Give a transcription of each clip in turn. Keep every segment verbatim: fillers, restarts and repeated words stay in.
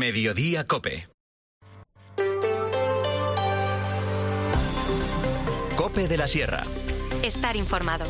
Mediodía COPE. COPE de la Sierra. Estar informado.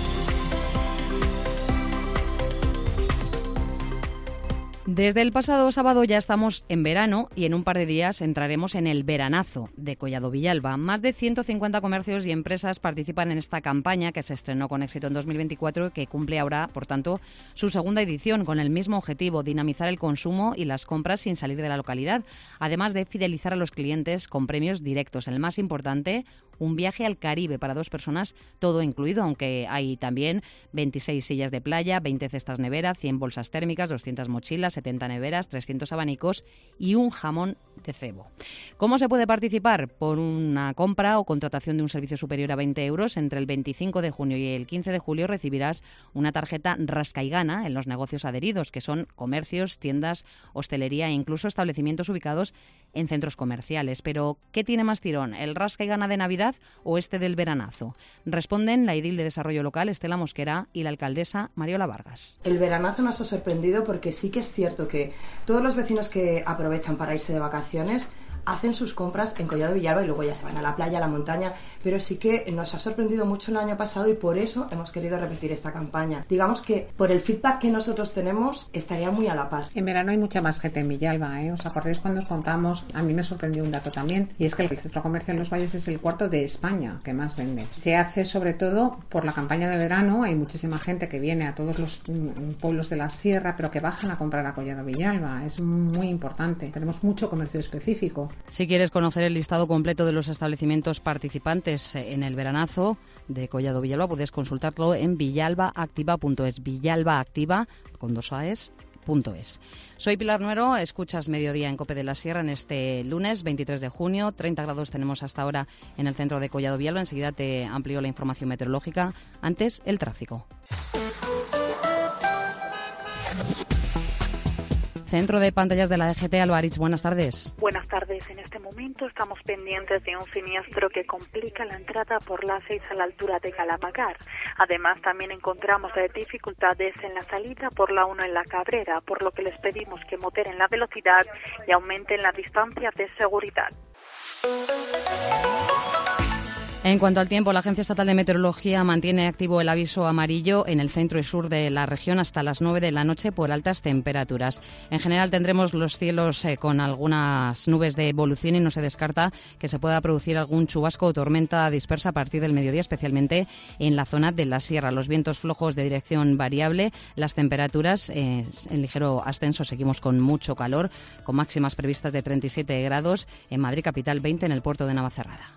Desde el pasado sábado ya estamos en verano y en un par de días entraremos en el veranazo de Collado Villalba. Más de ciento cincuenta comercios y empresas participan en esta campaña que se estrenó con éxito en dos mil veinticuatro y que cumple ahora, por tanto, su segunda edición con el mismo objetivo: dinamizar el consumo y las compras sin salir de la localidad, además de fidelizar a los clientes con premios directos. El más importante, un viaje al Caribe para dos personas, todo incluido, aunque hay también veintiséis sillas de playa, veinte cestas nevera, cien bolsas térmicas, doscientas mochilas, setenta neveras, trescientos abanicos y un jamón de cebo. ¿Cómo se puede participar? Por una compra o contratación de un servicio superior a veinte euros. Entre el veinticinco de junio y el quince de julio recibirás una tarjeta Rasca y Gana en los negocios adheridos, que son comercios, tiendas, hostelería e incluso establecimientos ubicados en centros comerciales. Pero, ¿qué tiene más tirón, el Rasca y Gana de Navidad o este del veranazo? Responden la edil de Desarrollo Local, Estela Mosquera, y la alcaldesa, Mariola Vargas. El veranazo nos ha sorprendido porque sí que es cierto que todos los vecinos que aprovechan para irse de vacaciones hacen sus compras en Collado Villalba y luego ya se van a la playa, a la montaña, pero sí que nos ha sorprendido mucho el año pasado y por eso hemos querido repetir esta campaña. Digamos que por el feedback que nosotros tenemos estaría muy a la par. En verano hay mucha más gente en Villalba, ¿eh? ¿Os acordáis cuando os contamos? A mí me sorprendió un dato también, y es que el centro comercial Los Valles es el cuarto de España que más vende. Se hace sobre todo por la campaña de verano. Hay muchísima gente que viene a todos los mm, pueblos de la sierra, pero que bajan a comprar a Collado Villalba. Es muy importante. Tenemos mucho comercio específico. Si quieres conocer el listado completo de los establecimientos participantes en el veranazo de Collado Villalba, puedes consultarlo en villalbaactiva punto es, villalbaactiva con dos aes. Punto es. Soy Pilar Nuero, escuchas Mediodía en COPE de la Sierra en este lunes veintitrés de junio. treinta grados tenemos hasta ahora en el centro de Collado Villalba. Enseguida te amplío la información meteorológica. Antes, el tráfico. Centro de pantallas de la D G T, Alba Aritz, buenas tardes. Buenas tardes. En este momento estamos pendientes de un siniestro que complica la entrada por la seis a la altura de Galapagar. Además, también encontramos dificultades en la salida por la uno en la Cabrera, por lo que les pedimos que moderen la velocidad y aumenten la distancia de seguridad. En cuanto al tiempo, la Agencia Estatal de Meteorología mantiene activo el aviso amarillo en el centro y sur de la región hasta las nueve de la noche por altas temperaturas. En general tendremos los cielos eh, con algunas nubes de evolución y no se descarta que se pueda producir algún chubasco o tormenta dispersa a partir del mediodía, especialmente en la zona de la sierra. Los vientos flojos de dirección variable, las temperaturas eh, en ligero ascenso. Seguimos con mucho calor, con máximas previstas de treinta y siete grados en Madrid capital, veinte en el puerto de Navacerrada.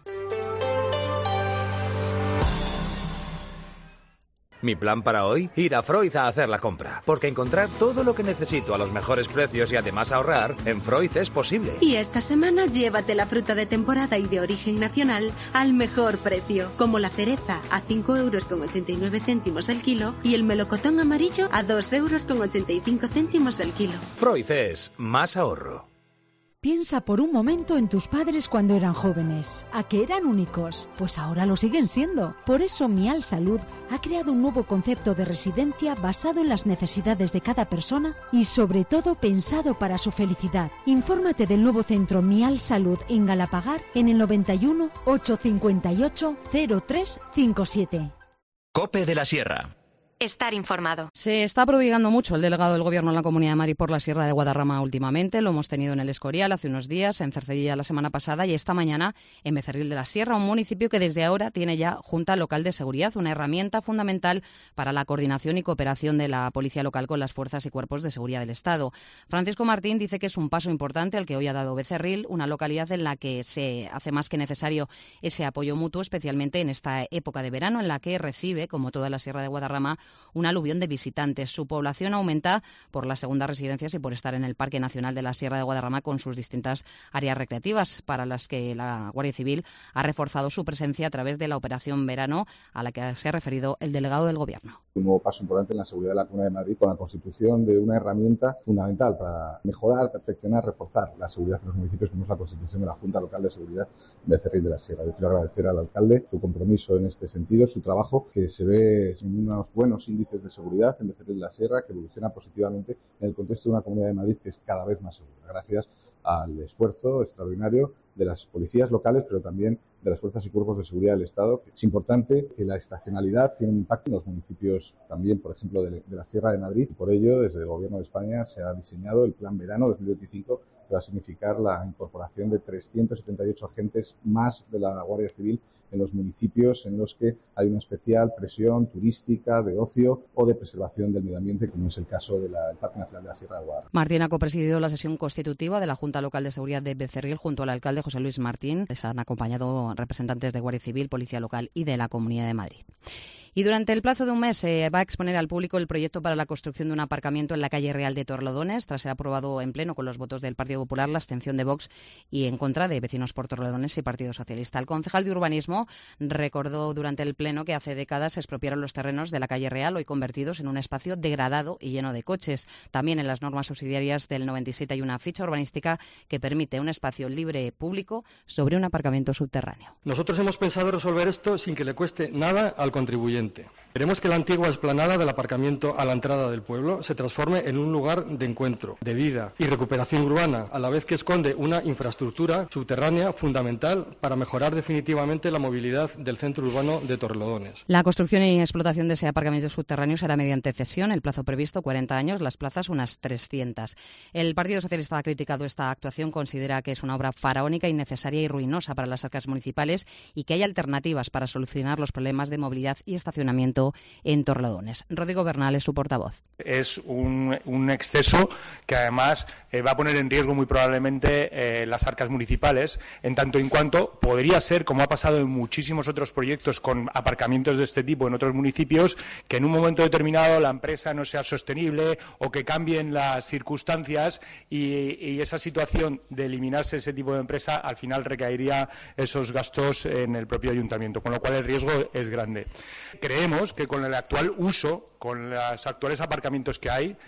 Mi plan para hoy, ir a Freud a hacer la compra, porque encontrar todo lo que necesito a los mejores precios y además ahorrar, en Freud es posible. Y esta semana llévate la fruta de temporada y de origen nacional al mejor precio, como la cereza a cinco euros con ochenta y nueve céntimos el kilo y el melocotón amarillo a dos euros con ochenta y cinco céntimos el kilo. Freud es más ahorro. Piensa por un momento en tus padres cuando eran jóvenes. ¿A qué eran únicos? Pues ahora lo siguen siendo. Por eso Mial Salud ha creado un nuevo concepto de residencia basado en las necesidades de cada persona y sobre todo pensado para su felicidad. Infórmate del nuevo centro Mial Salud en Galapagar en el noventa y uno, ochocientos cincuenta y ocho, cero tres cincuenta y siete. COPE de la Sierra. Estar informado. Se está prodigando mucho el delegado del Gobierno en la Comunidad de Madrid por la Sierra de Guadarrama últimamente. Lo hemos tenido en el Escorial hace unos días, en Cercedilla la semana pasada y esta mañana en Becerril de la Sierra, un municipio que desde ahora tiene ya Junta Local de Seguridad, una herramienta fundamental para la coordinación y cooperación de la Policía Local con las fuerzas y cuerpos de seguridad del Estado. Francisco Martín dice que es un paso importante al que hoy ha dado Becerril, una localidad en la que se hace más que necesario ese apoyo mutuo, especialmente en esta época de verano en la que recibe, como toda la Sierra de Guadarrama, un aluvión de visitantes. Su población aumenta por las segundas residencias y por estar en el Parque Nacional de la Sierra de Guadarrama con sus distintas áreas recreativas, para las que la Guardia Civil ha reforzado su presencia a través de la Operación Verano, a la que se ha referido el delegado del Gobierno. Un nuevo paso importante en la seguridad de la Comunidad de Madrid con la constitución de una herramienta fundamental para mejorar, perfeccionar, reforzar la seguridad en los municipios, como es la constitución de la Junta Local de Seguridad Becerril de la Sierra. Yo quiero agradecer al alcalde su compromiso en este sentido, su trabajo, que se ve en unos buenos buenos índices de seguridad en Becerril de la Sierra, que evoluciona positivamente en el contexto de una Comunidad de Madrid que es cada vez más segura, gracias al esfuerzo extraordinario de las policías locales, pero también de las fuerzas y cuerpos de seguridad del Estado. Es importante que la estacionalidad tiene un impacto en los municipios también, por ejemplo, de, de la Sierra de Madrid. Y por ello, desde el Gobierno de España se ha diseñado el Plan Verano dos mil veinticinco, que va a significar la incorporación de trescientos setenta y ocho agentes más de la Guardia Civil en los municipios en los que hay una especial presión turística, de ocio o de preservación del medio ambiente, como es el caso del Parque Nacional de la Sierra de Guadarrama. Martín ha copresidido la sesión constitutiva de la Junta Local de Seguridad de Becerril junto al alcalde José Luis Martín. Les han acompañado representantes de Guardia Civil, Policía Local y de la Comunidad de Madrid. Y durante el plazo de un mes se va a exponer al público el proyecto para la construcción de un aparcamiento en la calle Real de Torrelodones, tras ser aprobado en pleno con los votos del Partido Popular, la abstención de Vox y en contra de Vecinos por Torrelodones y Partido Socialista. El concejal de Urbanismo recordó durante el pleno que hace décadas se expropiaron los terrenos de la calle Real, hoy convertidos en un espacio degradado y lleno de coches. También en las normas subsidiarias del noventa y siete hay una ficha urbanística que permite un espacio libre público sobre un aparcamiento subterráneo. Nosotros hemos pensado resolver esto sin que le cueste nada al contribuyente. Queremos que la antigua explanada del aparcamiento a la entrada del pueblo se transforme en un lugar de encuentro, de vida y recuperación urbana, a la vez que esconde una infraestructura subterránea fundamental para mejorar definitivamente la movilidad del centro urbano de Torrelodones. La construcción y explotación de ese aparcamiento subterráneo será mediante cesión, el plazo previsto cuarenta años, las plazas unas trescientas. El Partido Socialista ha criticado esta actuación, considera que es una obra faraónica, innecesaria y ruinosa para las arcas municipales y que hay alternativas para solucionar los problemas de movilidad y estacionamiento en Torrelodones. Rodrigo Bernal es su portavoz. Es un, un exceso que además eh, va a poner en riesgo muy probablemente eh, las arcas municipales, en tanto en cuanto podría ser, como ha pasado en muchísimos otros proyectos con aparcamientos de este tipo en otros municipios, que en un momento determinado la empresa no sea sostenible o que cambien las circunstancias y, y esa situación de eliminarse ese tipo de empresa al final recaería esos gastos en el propio ayuntamiento, con lo cual el riesgo es grande. Creemos que con el actual uso, con los actuales aparcamientos que hay,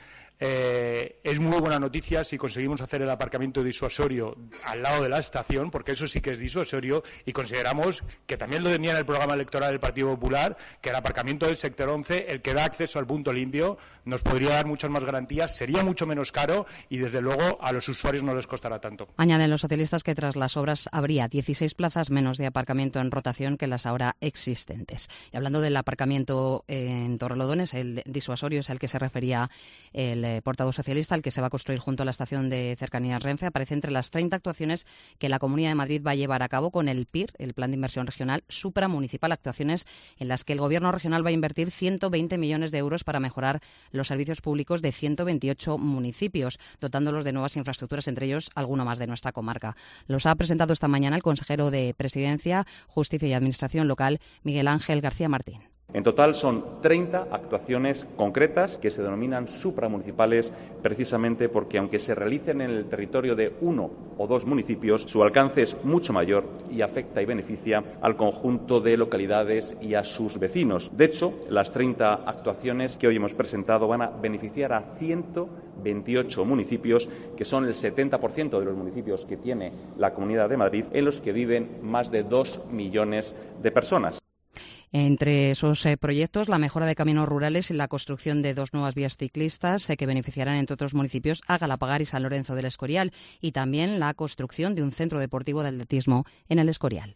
Eh, es muy buena noticia si conseguimos hacer el aparcamiento disuasorio al lado de la estación, porque eso sí que es disuasorio, y consideramos que también lo tenía en el programa electoral del Partido Popular, que el aparcamiento del sector once, el que da acceso al punto limpio, nos podría dar muchas más garantías, sería mucho menos caro y desde luego a los usuarios no les costará tanto. Añaden los socialistas que tras las obras habría dieciséis plazas menos de aparcamiento en rotación que las ahora existentes. Y hablando del aparcamiento en Torrelodones, el disuasorio es al que se refería el portavoz socialista, el que se va a construir junto a la estación de cercanías Renfe, aparece entre las treinta actuaciones que la Comunidad de Madrid va a llevar a cabo con el P I R, el Plan de Inversión Regional Supramunicipal, actuaciones en las que el Gobierno regional va a invertir ciento veinte millones de euros para mejorar los servicios públicos de ciento veintiocho municipios, dotándolos de nuevas infraestructuras, entre ellos alguno más de nuestra comarca. Los ha presentado esta mañana el consejero de Presidencia, Justicia y Administración Local, Miguel Ángel García Martín. En total son treinta actuaciones concretas que se denominan supramunicipales precisamente porque, aunque se realicen en el territorio de uno o dos municipios, su alcance es mucho mayor y afecta y beneficia al conjunto de localidades y a sus vecinos. De hecho, las treinta actuaciones que hoy hemos presentado van a beneficiar a ciento veintiocho municipios, que son el setenta por ciento de los municipios que tiene la Comunidad de Madrid, en los que viven más de dos millones de personas. Entre esos eh, proyectos, la mejora de caminos rurales y la construcción de dos nuevas vías ciclistas eh, que beneficiarán, entre otros municipios, a Galapagar y San Lorenzo del Escorial, y también la construcción de un centro deportivo de atletismo en el Escorial.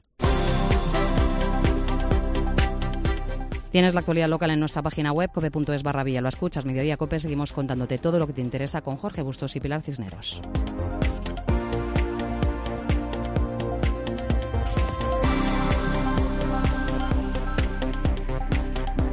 Tienes la actualidad local en nuestra página web, cope punto es barra Villa. Lo escuchas, Mediodía Cope. Seguimos contándote todo lo que te interesa con Jorge Bustos y Pilar Cisneros.